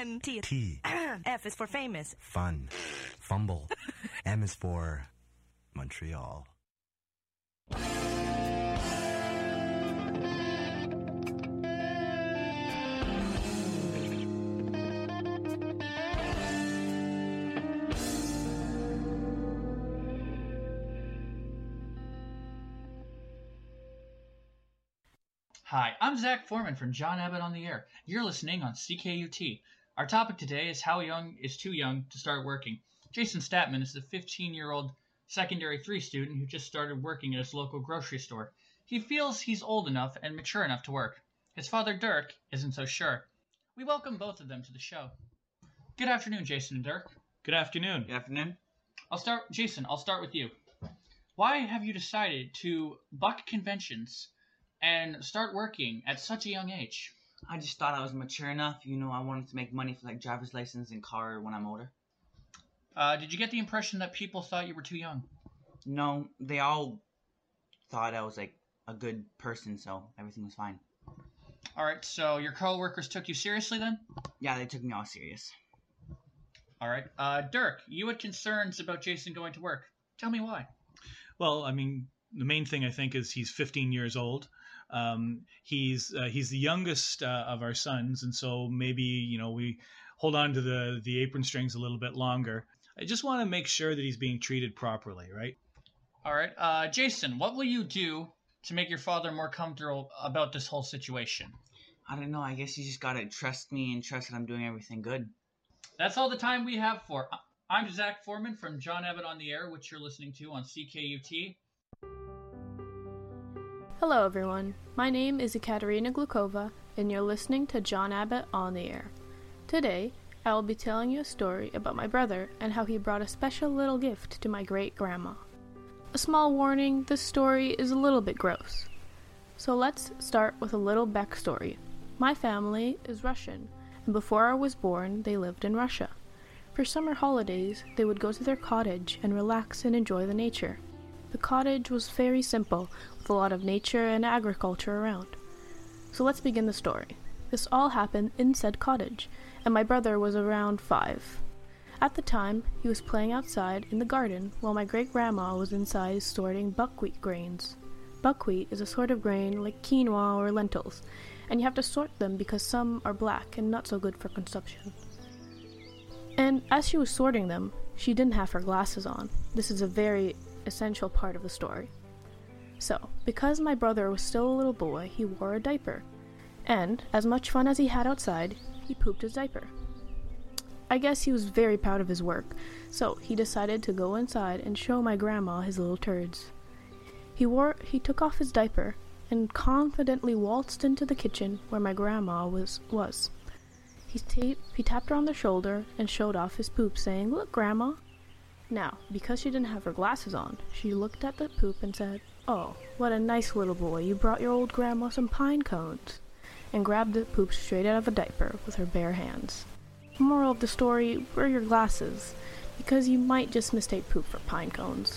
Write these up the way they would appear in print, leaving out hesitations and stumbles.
N, T. T. F is for famous. Fun. Fumble. M is for Montreal. Hi, I'm Zach Foreman from John Abbott on the Air. You're listening on CKUT. Our topic today is how young is too young to start working. Jason Statman is the 15-year-old secondary 3 student who just started working at his local grocery store. He feels he's old enough and mature enough to work. His father, Dirk, isn't so sure. We welcome both of them to the show. Good afternoon, Jason and Dirk. Good afternoon. Good afternoon. Jason, I'll start with you. Why have you decided to buck conventions and start working at such a young age? I just thought I was mature enough. I wanted to make money for driver's license and car when I'm older. Did you get the impression that people thought you were too young? No, they all thought I was a good person, so everything was fine. All right, so your coworkers took you seriously then? Yeah, they took me all serious. All right. Dirk, you had concerns about Jason going to work. Tell me why. Well, the main thing I think is he's 15 years old. He's the youngest of our sons, and so maybe we hold on to the apron strings a little bit longer. I just want to make sure that he's being treated properly, right? All right, Jason, what will you do to make your father more comfortable about this whole situation? I don't know. I guess you just gotta trust me and trust that I'm doing everything good. That's all the time we have for. I'm Zach Foreman from John Abbott on the Air, which you're listening to on CKUT. Hello everyone, my name is Ekaterina Glukova, and you're listening to John Abbott on the Air. Today, I will be telling you a story about my brother and how he brought a special little gift to my great-grandma. A small warning, this story is a little bit gross. So let's start with a little backstory. My family is Russian, and before I was born, they lived in Russia. For summer holidays, they would go to their cottage and relax and enjoy the nature. The cottage was very simple, with a lot of nature and agriculture around. So let's begin the story. This all happened in said cottage, and my brother was around 5. At the time, he was playing outside in the garden while my great-grandma was inside sorting buckwheat grains. Buckwheat is a sort of grain like quinoa or lentils, and you have to sort them because some are black and not so good for consumption. And as she was sorting them, she didn't have her glasses on. This is a very essential part of the story. So, because my brother was still a little boy, he wore a diaper. And, as much fun as he had outside, he pooped his diaper. I guess he was very proud of his work, so he decided to go inside and show my grandma his little turds. He took off his diaper and confidently waltzed into the kitchen where my grandma was. He tapped her on the shoulder and showed off his poop, saying, "Look, Grandma." Now, because she didn't have her glasses on, she looked at the poop and said, "Oh, what a nice little boy, you brought your old grandma some pine cones," and grabbed the poop straight out of a diaper with her bare hands. Moral of the story, wear your glasses, because you might just mistake poop for pine cones.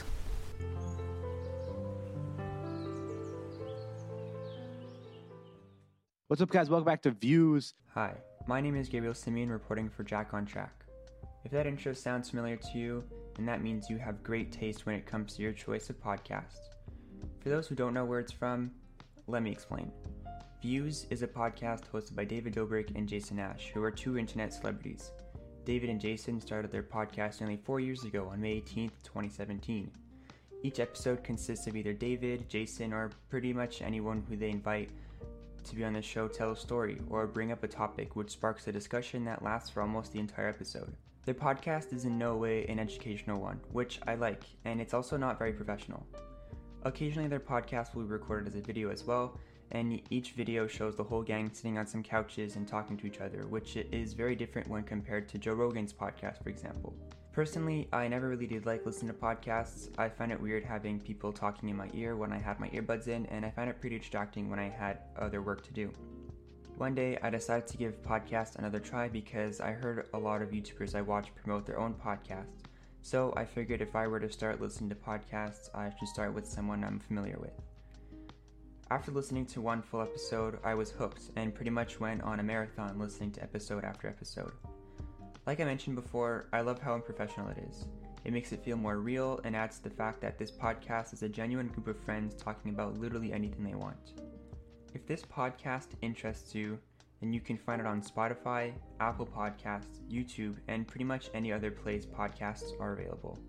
What's up, guys? Welcome back to Views. Hi, my name is Gabriel Simeon, reporting for Jack on Track. If that intro sounds familiar to you, then that means you have great taste when it comes to your choice of podcasts. For those who don't know where it's from, let me explain. Views is a podcast hosted by David Dobrik and Jason Ash, who are 2 internet celebrities. David and Jason started their podcast nearly 4 years ago on May 18th, 2017. Each episode consists of either David, Jason, or pretty much anyone who they invite to be on the show tell a story or bring up a topic which sparks a discussion that lasts for almost the entire episode. Their podcast is in no way an educational one, which I like, and it's also not very professional. Occasionally their podcast will be recorded as a video as well, and each video shows the whole gang sitting on some couches and talking to each other, which is very different when compared to Joe Rogan's podcast, for example. Personally, I never really did like listening to podcasts. I find it weird having people talking in my ear when I had my earbuds in, and I find it pretty distracting when I had other work to do. One day, I decided to give podcasts another try because I heard a lot of YouTubers I watch promote their own podcasts. So I figured if I were to start listening to podcasts, I should start with someone I'm familiar with. After listening to one full episode, I was hooked and pretty much went on a marathon listening to episode after episode. Like I mentioned before, I love how unprofessional it is. It makes it feel more real and adds to the fact that this podcast is a genuine group of friends talking about literally anything they want. If this podcast interests you, then you can find it on Spotify, Apple Podcasts, YouTube, and pretty much any other place podcasts are available.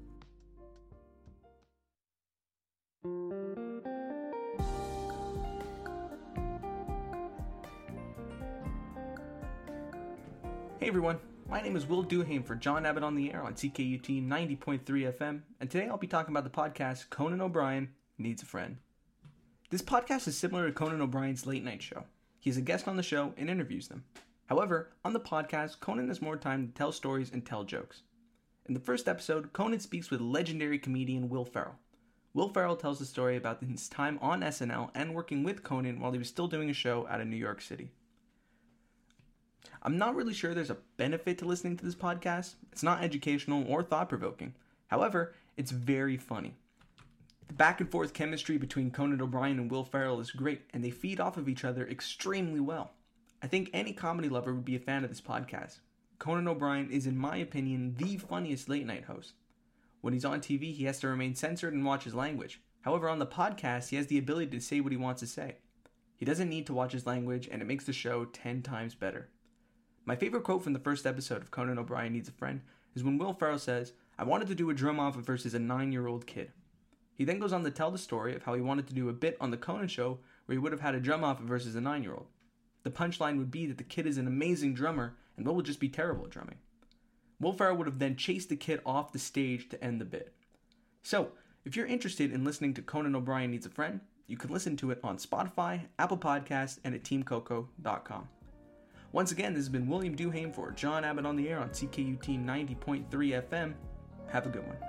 Hey everyone, my name is Will Duhame for John Abbott on the Air on CKUT 90.3 FM, and today I'll be talking about the podcast Conan O'Brien Needs a Friend. This podcast is similar to Conan O'Brien's late night show. He's a guest on the show and interviews them. However, on the podcast, Conan has more time to tell stories and tell jokes. In the first episode, Conan speaks with legendary comedian Will Ferrell. Will Ferrell tells the story about his time on SNL and working with Conan while he was still doing a show out of New York City. I'm not really sure there's a benefit to listening to this podcast. It's not educational or thought-provoking. However, it's very funny. The back and forth chemistry between Conan O'Brien and Will Ferrell is great, and they feed off of each other extremely well. I think any comedy lover would be a fan of this podcast. Conan O'Brien is, in my opinion, the funniest late-night host. When he's on TV, he has to remain censored and watch his language. However, on the podcast, he has the ability to say what he wants to say. He doesn't need to watch his language, and it makes the show 10 times better. My favorite quote from the first episode of Conan O'Brien Needs a Friend is when Will Ferrell says, "I wanted to do a drum-off versus a 9-year-old kid." He then goes on to tell the story of how he wanted to do a bit on the Conan show where he would have had a drum-off versus a 9-year-old. The punchline would be that the kid is an amazing drummer and Will would just be terrible at drumming. Will Ferrell would have then chased the kid off the stage to end the bit. So, if you're interested in listening to Conan O'Brien Needs a Friend, you can listen to it on Spotify, Apple Podcasts, and at teamcoco.com. Once again, this has been William Duhame for John Abbott on the Air on CKUT 90.3 FM. Have a good one.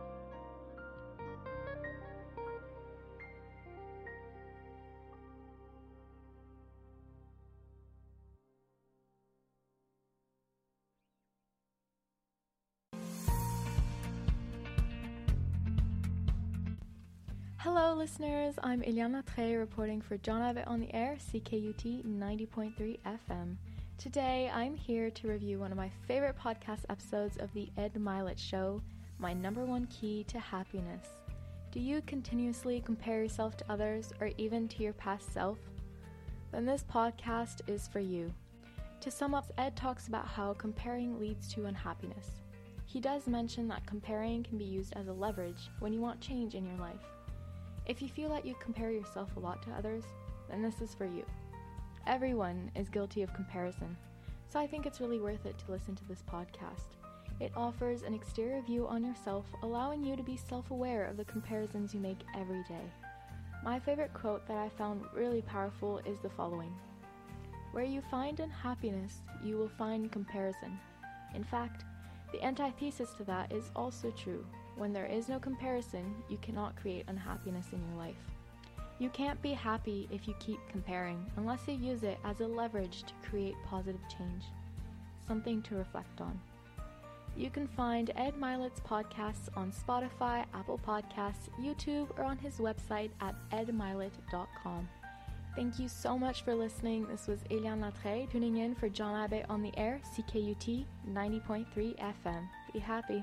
Hello listeners, I'm Eliana Trey reporting for John Abbott on the Air, CKUT 90.3 FM. Today I'm here to review one of my favorite podcast episodes of the Ed Mylett Show, My Number One Key to Happiness. Do you continuously compare yourself to others or even to your past self? Then this podcast is for you. To sum up, Ed talks about how comparing leads to unhappiness. He does mention that comparing can be used as a leverage when you want change in your life. If you feel that you compare yourself a lot to others, then this is for you. Everyone is guilty of comparison, so I think it's really worth it to listen to this podcast. It offers an exterior view on yourself, allowing you to be self-aware of the comparisons you make every day. My favorite quote that I found really powerful is the following: "Where you find unhappiness, you will find comparison." In fact, the antithesis to that is also true. When there is no comparison, you cannot create unhappiness in your life. You can't be happy if you keep comparing, unless you use it as a leverage to create positive change. Something to reflect on. You can find Ed Mylett's podcasts on Spotify, Apple Podcasts, YouTube, or on his website at edmylett.com. Thank you so much for listening. This was Eliane Latre tuning in for John Abbott on the Air, CKUT 90.3 FM. Be happy.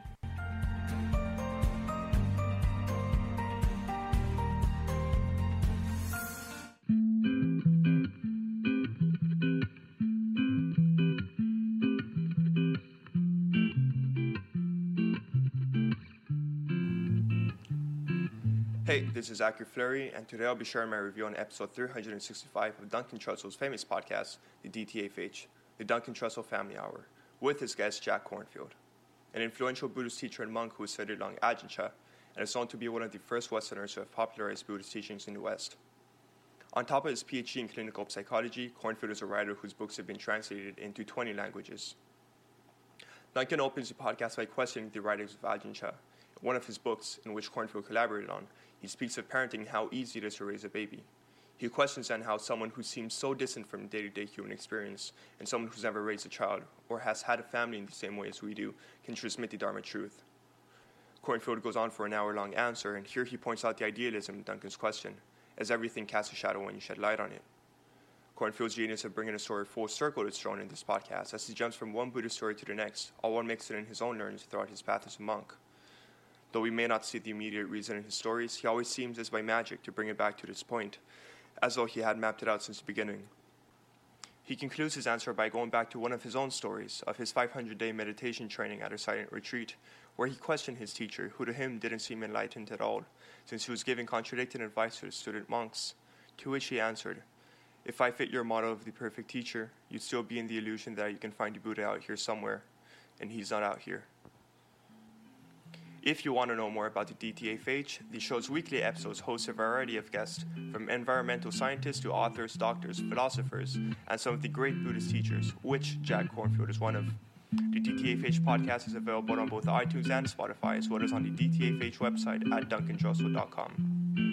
Hey, this is Zachary Fleury, and today I'll be sharing my review on episode 365 of Duncan Trussell's famous podcast, the DTFH, the Duncan Trussell Family Hour, with his guest Jack Kornfield, an influential Buddhist teacher and monk who studied along Ajahn Chah and is known to be one of the first Westerners to have popularized Buddhist teachings in the West. On top of his PhD in clinical psychology, Kornfield is a writer whose books have been translated into 20 languages. Duncan opens the podcast by questioning the writings of Ajahn Chah. In one of his books, in which Kornfield collaborated on, he speaks of parenting and how easy it is to raise a baby. He questions then how someone who seems so distant from day-to-day human experience and someone who's never raised a child or has had a family in the same way as we do can transmit the Dharma truth. Kornfield goes on for an hour-long answer, and here he points out the idealism in Duncan's question as everything casts a shadow when you shed light on it. Cornfield's genius of bringing a story full circle is shown in this podcast as he jumps from one Buddhist story to the next, all while mixing in his own learnings throughout his path as a monk. Though we may not see the immediate reason in his stories, he always seems as by magic to bring it back to this point, as though he had mapped it out since the beginning. He concludes his answer by going back to one of his own stories of his 500-day meditation training at a silent retreat, where he questioned his teacher, who to him didn't seem enlightened at all, since he was giving contradicting advice to the student monks, to which he answered, "If I fit your model of the perfect teacher, you'd still be in the illusion that you can find the Buddha out here somewhere, and he's not out here." If you want to know more about the DTFH, the show's weekly episodes host a variety of guests, from environmental scientists to authors, doctors, philosophers, and some of the great Buddhist teachers, which Jack Cornfield is one of. The DTFH podcast is available on both iTunes and Spotify, as well as on the DTFH website at duncantrussell.com.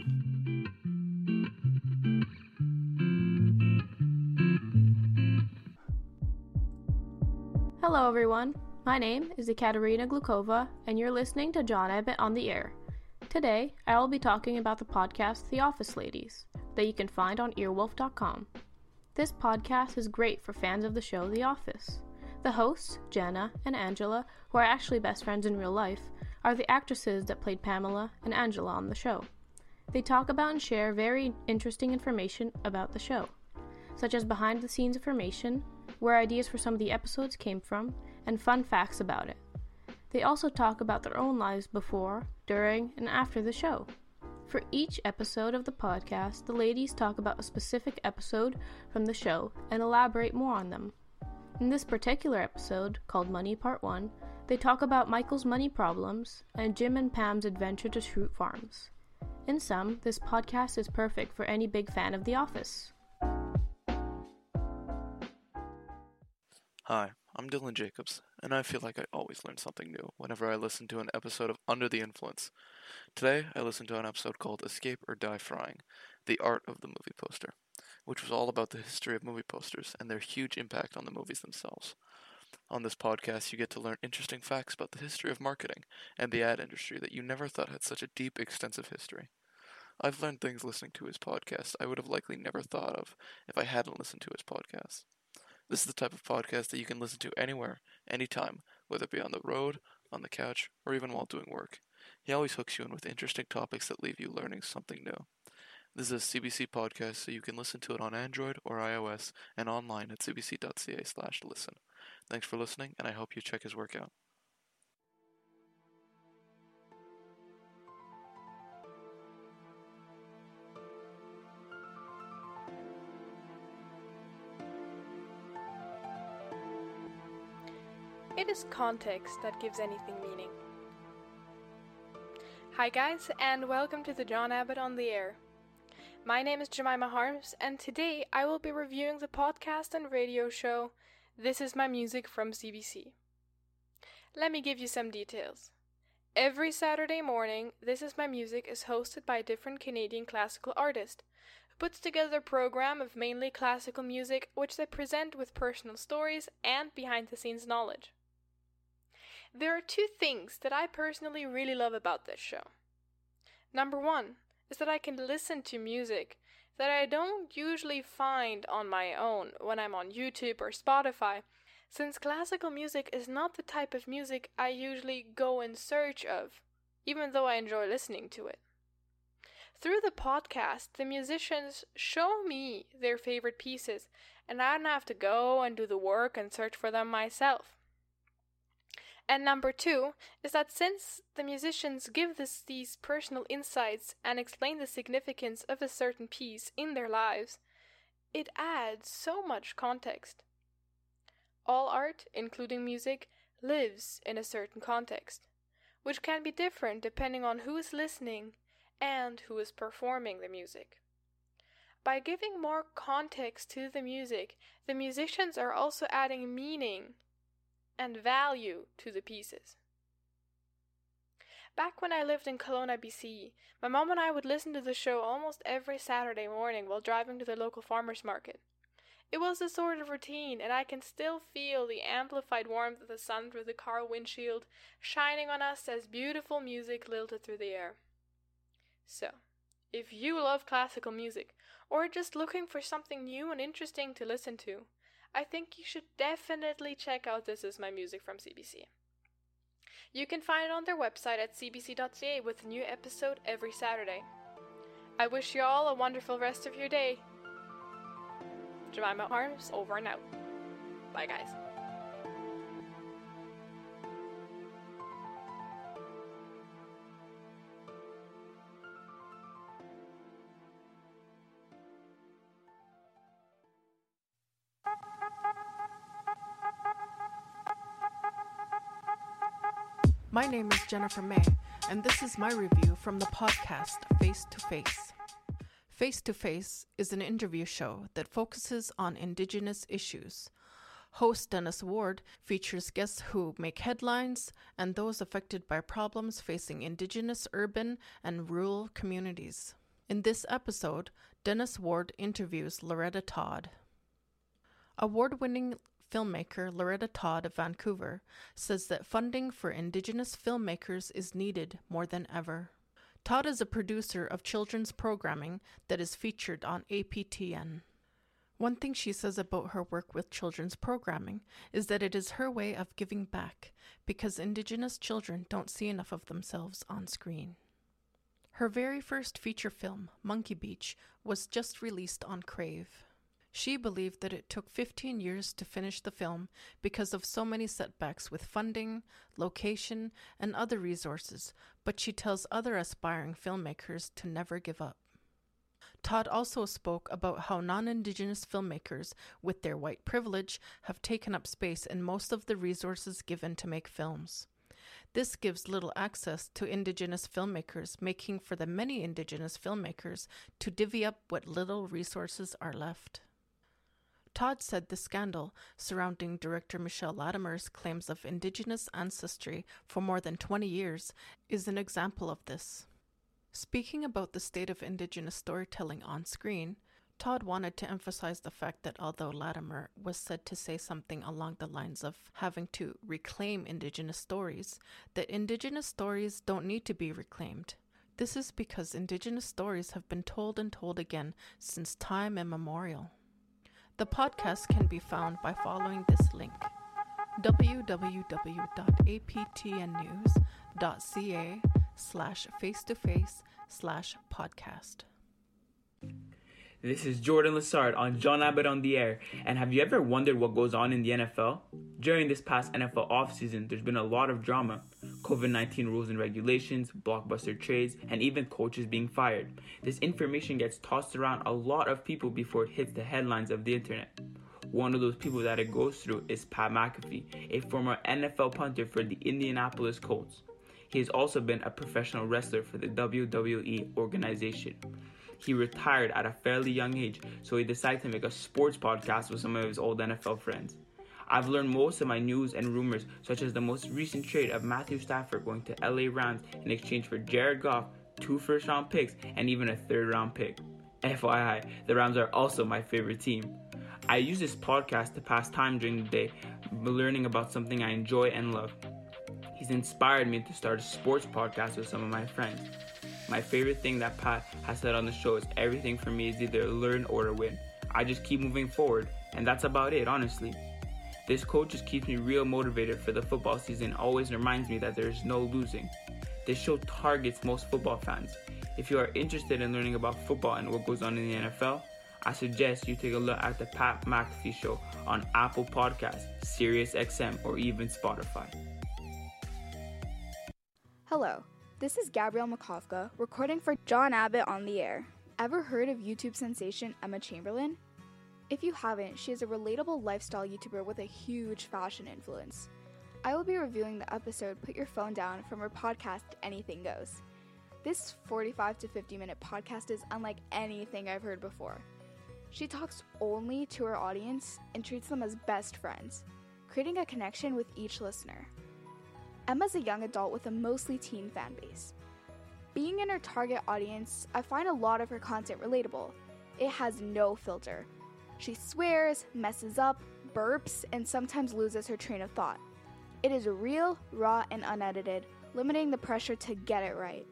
Hello everyone, my name is Ekaterina Glukova, and you're listening to John Abbott on the Air. Today, I will be talking about the podcast The Office Ladies, that you can find on earwolf.com. This podcast is great for fans of the show The Office. The hosts, Jenna and Angela, who are actually best friends in real life, are the actresses that played Pamela and Angela on the show. They talk about and share very interesting information about the show, such as behind-the-scenes information, where ideas for some of the episodes came from, and fun facts about it. They also talk about their own lives before, during, and after the show. For each episode of the podcast, the ladies talk about a specific episode from the show and elaborate more on them. In this particular episode, called Money Part 1, they talk about Michael's money problems and Jim and Pam's adventure to Shroot Farms. In sum, this podcast is perfect for any big fan of The Office. Hi, I'm Dylan Jacobs, and I feel like I always learn something new whenever I listen to an episode of Under the Influence. Today, I listened to an episode called Escape or Die Frying, The Art of the Movie Poster, which was all about the history of movie posters and their huge impact on the movies themselves. On this podcast, you get to learn interesting facts about the history of marketing and the ad industry that you never thought had such a deep, extensive history. I've learned things listening to his podcast I would have likely never thought of if I hadn't listened to his podcast. This is the type of podcast that you can listen to anywhere, anytime, whether it be on the road, on the couch, or even while doing work. He always hooks you in with interesting topics that leave you learning something new. This is a CBC podcast, so you can listen to it on Android or iOS and online at cbc.ca/listen. Thanks for listening, and I hope you check his work out. It is context that gives anything meaning. Hi guys, and welcome to the John Abbott on the Air. My name is Jemima Harms, and today I will be reviewing the podcast and radio show This Is My Music from CBC. Let me give you some details. Every Saturday morning, This Is My Music is hosted by a different Canadian classical artist, who puts together a program of mainly classical music which they present with personal stories and behind-the-scenes knowledge. There are two things that I personally really love about this show. Number one is that I can listen to music that I don't usually find on my own when I'm on YouTube or Spotify, since classical music is not the type of music I usually go in search of, even though I enjoy listening to it. Through the podcast, the musicians show me their favorite pieces, and I don't have to go and do the work and search for them myself. And number two is that since the musicians give these personal insights and explain the significance of a certain piece in their lives, it adds so much context. All art, including music, lives in a certain context, which can be different depending on who is listening and who is performing the music. By giving more context to the music, the musicians are also adding meaning and value to the pieces. Back when I lived in Kelowna, BC, my mom and I would listen to the show almost every Saturday morning while driving to the local farmers market. It was a sort of routine, and I can still feel the amplified warmth of the sun through the car windshield shining on us as beautiful music lilted through the air. So, If you love classical music, or just looking for something new and interesting to listen to, I think you should definitely check out This Is My Music from CBC. You can find it on their website at cbc.ca with a new episode every Saturday. I wish you all a wonderful rest of your day. Jemima Harms, over and out. Bye, guys. My name is Jennifer May, and this is my review from the podcast Face to Face. Face to Face is an interview show that focuses on Indigenous issues. Host Dennis Ward features guests who make headlines and those affected by problems facing Indigenous urban and rural communities. In this episode, Dennis Ward interviews Loretta Todd. Award-winning filmmaker Loretta Todd of Vancouver says that funding for Indigenous filmmakers is needed more than ever. Todd is a producer of children's programming that is featured on APTN. One thing she says about her work with children's programming is that it is her way of giving back because Indigenous children don't see enough of themselves on screen. Her very first feature film, Monkey Beach, was just released on Crave. She believed that it took 15 years to finish the film because of so many setbacks with funding, location, and other resources, but she tells other aspiring filmmakers to never give up. Todd also spoke about how non-Indigenous filmmakers, with their white privilege, have taken up space in most of the resources given to make films. This gives little access to Indigenous filmmakers, making for the many Indigenous filmmakers to divvy up what little resources are left. Todd said the scandal surrounding director Michelle Latimer's claims of Indigenous ancestry for more than 20 years is an example of this. Speaking about the state of Indigenous storytelling on screen, Todd wanted to emphasize the fact that although Latimer was said to say something along the lines of having to reclaim Indigenous stories, that Indigenous stories don't need to be reclaimed. This is because Indigenous stories have been told and told again since time immemorial. The podcast can be found by following this link, www.aptnnews.ca/face-to-face/podcast. This is Jordan Lassard on John Abbott on the Air. And have you ever wondered what goes on in the NFL? During this past NFL offseason, there's been a lot of drama. COVID-19 rules and regulations, blockbuster trades, and even coaches being fired. This information gets tossed around a lot of people before it hits the headlines of the internet. One of those people that it goes through is Pat McAfee, a former NFL punter for the Indianapolis Colts. He has also been a professional wrestler for the WWE organization. He retired at a fairly young age, so he decided to make a sports podcast with some of his old NFL friends. I've learned most of my news and rumors, such as the most recent trade of Matthew Stafford going to LA Rams in exchange for Jared Goff, 2 first-round picks, and even a 3rd-round pick. FYI, the Rams are also my favorite team. I use this podcast to pass time during the day, learning about something I enjoy and love. He's inspired me to start a sports podcast with some of my friends. My favorite thing that Pat has said on the show is everything for me is either learn or to win. I just keep moving forward, and that's about it, honestly. This quote just keeps me real motivated for the football season, always reminds me that there is no losing. This show targets most football fans. If you are interested in learning about football and what goes on in the NFL, I suggest you take a look at the Pat McAfee Show on Apple Podcasts, SiriusXM, or even Spotify. Hello, this is Gabrielle Makovka, recording for John Abbott on the Air. Ever heard of YouTube sensation Emma Chamberlain? If you haven't, she is a relatable lifestyle YouTuber with a huge fashion influence. I will be reviewing the episode Put Your Phone Down from her podcast Anything Goes. This 45 to 50 minute podcast is unlike anything I've heard before. She talks only to her audience and treats them as best friends, creating a connection with each listener. Emma's a young adult with a mostly teen fan base. Being in her target audience, I find a lot of her content relatable. It has no filter. She swears, messes up, burps, and sometimes loses her train of thought. It is real, raw, and unedited, limiting the pressure to get it right.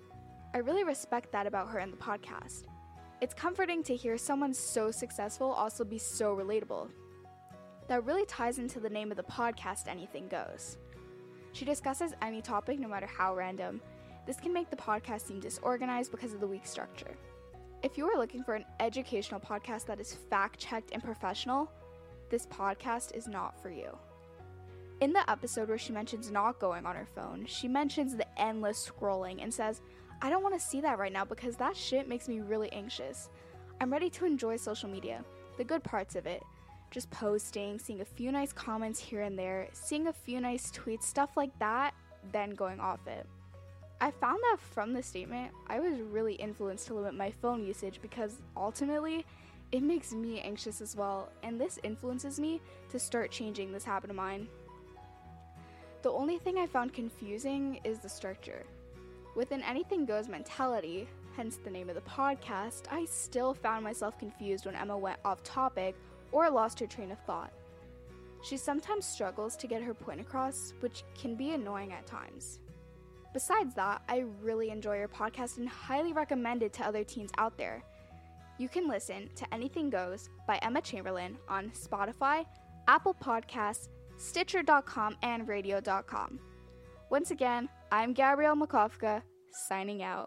I really respect that about her in the podcast. It's comforting to hear someone so successful also be so relatable. That really ties into the name of the podcast, Anything Goes. She discusses any topic, no matter how random. This can make the podcast seem disorganized because of the weak structure. If you are looking for an educational podcast that is fact-checked and professional, this podcast is not for you. In the episode where she mentions not going on her phone, she mentions the endless scrolling and says, I don't want to see that right now because that shit makes me really anxious. I'm ready to enjoy social media, the good parts of it. Just posting, seeing a few nice comments here and there, seeing a few nice tweets, stuff like that, then going off it. I found that from the statement, I was really influenced to limit my phone usage because ultimately, it makes me anxious as well, and this influences me to start changing this habit of mine. The only thing I found confusing is the structure. With an anything goes mentality, hence the name of the podcast, I still found myself confused when Emma went off topic or lost her train of thought. She sometimes struggles to get her point across, which can be annoying at times. Besides that, I really enjoy your podcast and highly recommend it to other teens out there. You can listen to Anything Goes by Emma Chamberlain on Spotify, Apple Podcasts, Stitcher.com, and Radio.com. Once again, I'm Gabrielle Makofka, signing out.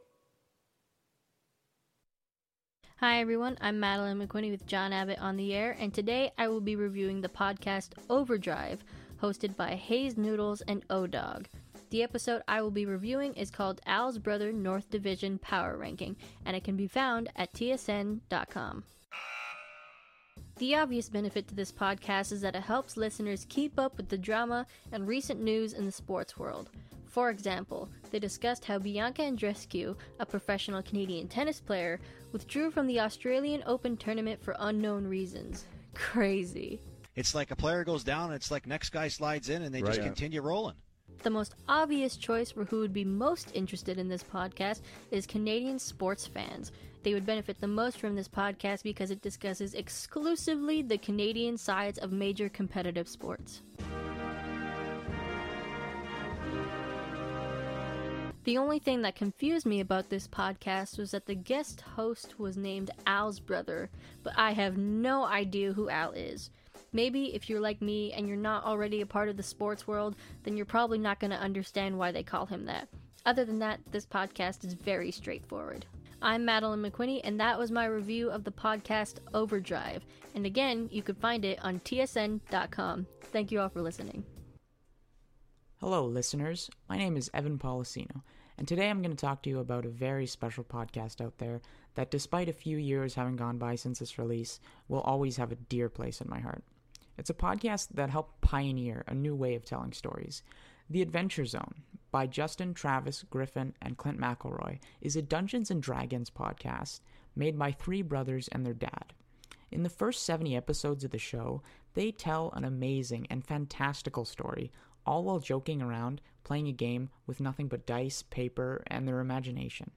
Hi everyone, I'm Madeline McQuinney with John Abbott on the Air, and today I will be reviewing the podcast Overdrive, hosted by Hayes Noodles and O-Dog. The episode I will be reviewing is called Al's Brother North Division Power Ranking, and it can be found at tsn.com. The obvious benefit to this podcast is that it helps listeners keep up with the drama and recent news in the sports world. For example, they discussed how Bianca Andreescu, a professional Canadian tennis player, withdrew from the Australian Open tournament for unknown reasons. Crazy. It's like a player goes down, and it's like next guy slides in, and they just continue rolling. The most obvious choice for who would be most interested in this podcast is Canadian sports fans. They would benefit the most from this podcast because it discusses exclusively the Canadian sides of major competitive sports. The only thing that confused me about this podcast was that the guest host was named Al's brother, but I have no idea who Al is. Maybe if you're like me and you're not already a part of the sports world, then you're probably not going to understand why they call him that. Other than that, this podcast is very straightforward. I'm Madeline McQuinney, and that was my review of the podcast Overdrive. And again, you can find it on tsn.com. Thank you all for listening. Hello, listeners. My name is Evan Policino, and today I'm going to talk to you about a very special podcast out there that, despite a few years having gone by since its release, will always have a dear place in my heart. It's a podcast that helped pioneer a new way of telling stories. The Adventure Zone, by Justin, Travis, Griffin, and Clint McElroy, is a Dungeons & Dragons podcast made by three brothers and their dad. In the first 70 episodes of the show, they tell an amazing and fantastical story, all while joking around, playing a game with nothing but dice, paper, and their imagination.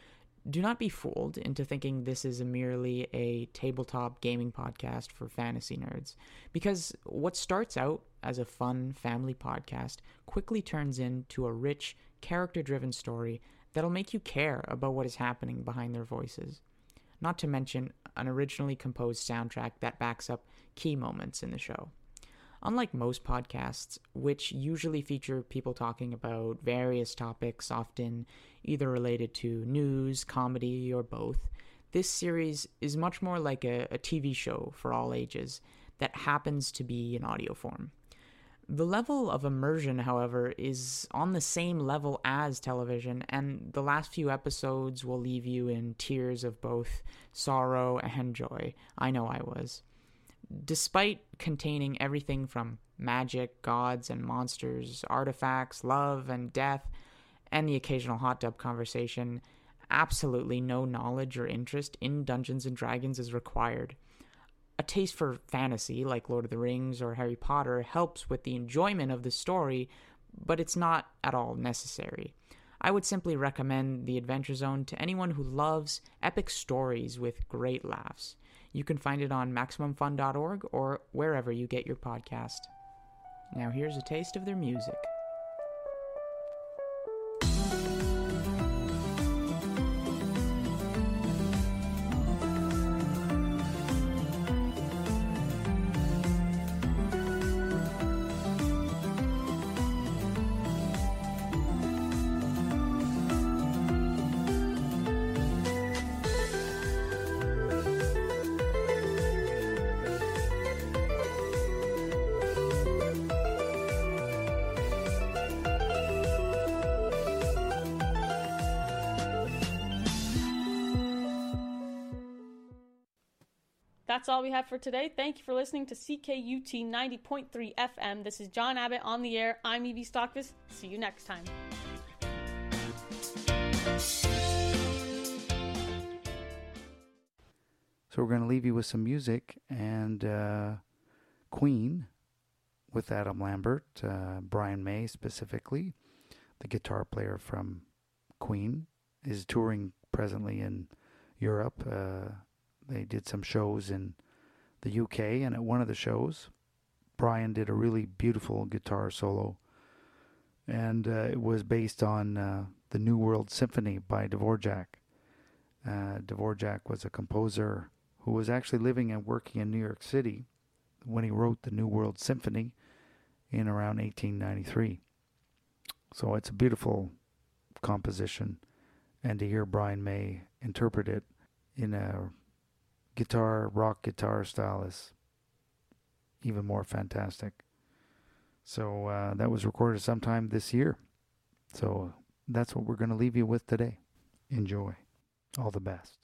Do not be fooled into thinking this is merely a tabletop gaming podcast for fantasy nerds, because what starts out as a fun family podcast quickly turns into a rich, character-driven story that'll make you care about what is happening behind their voices. Not to mention an originally composed soundtrack that backs up key moments in the show. Unlike most podcasts, which usually feature people talking about various topics, often either related to news, comedy, or both, this series is much more like a TV show for all ages that happens to be in audio form. The level of immersion, however, is on the same level as television, and the last few episodes will leave you in tears of both sorrow and joy. I know I was. Despite containing everything from magic, gods and monsters, artifacts, love and death, and the occasional hot tub conversation, absolutely no knowledge or interest in Dungeons & Dragons is required. A taste for fantasy, like Lord of the Rings or Harry Potter, helps with the enjoyment of the story, but it's not at all necessary. I would simply recommend The Adventure Zone to anyone who loves epic stories with great laughs. You can find it on MaximumFun.org or wherever you get your podcast. Now here's a taste of their music. That's all we have for today. Thank you for listening to CKUT 90.3 FM. This is John Abbott on the air. I'm Evie Stockvis. See you next time. So we're going to leave you with some music, and Queen with Adam Lambert, Brian May specifically, the guitar player from Queen, is touring presently in Europe. They did some shows in the UK, and at one of the shows, Brian did a really beautiful guitar solo, and it was based on the New World Symphony by Dvorak. Dvorak was a composer who was actually living and working in New York City when he wrote the New World Symphony in around 1893. So it's a beautiful composition, and to hear Brian May interpret it in a rock guitar style is even more fantastic. So that was recorded sometime this year. So that's what we're going to leave you with today. Enjoy. All the best.